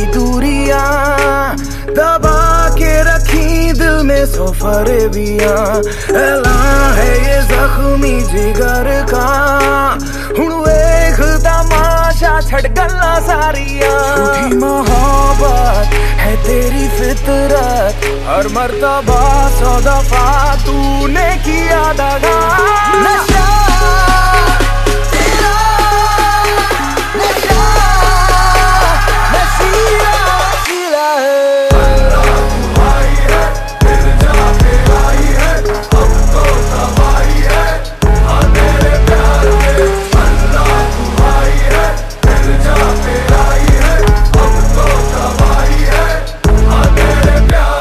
की दूरियां दबा के रखी दिल में सौ फरेबियां। ऐलान है ये जख्मी जिगर का, हुण वेख तमाशा छड़ गल्ला सारियां। झूठी मोहब्बत है तेरी फितरत, हर मर्तबा 100 दफा तूने किया दगा। नशा तेरा नशा नशीला नशीला है। अल्लाह तू आई है, मिर्जा पे आई है, अब तो तबाही है हाँ तेरे प्यार में। अल्लाह तू आई है, मिर्जा पे आई है, अब तो तबाही है हाँ तेरे प्यार।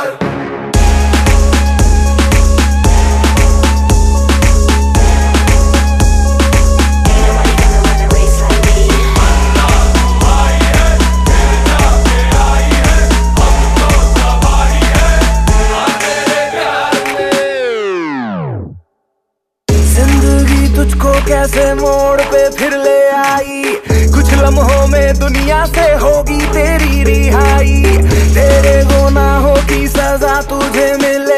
तुझको कैसे मोड़ पे फिर ले आई, कुछ लम्हों में दुनिया से होगी तेरी रिहाई। तेरे गुनाहों की सजा तुझे मिल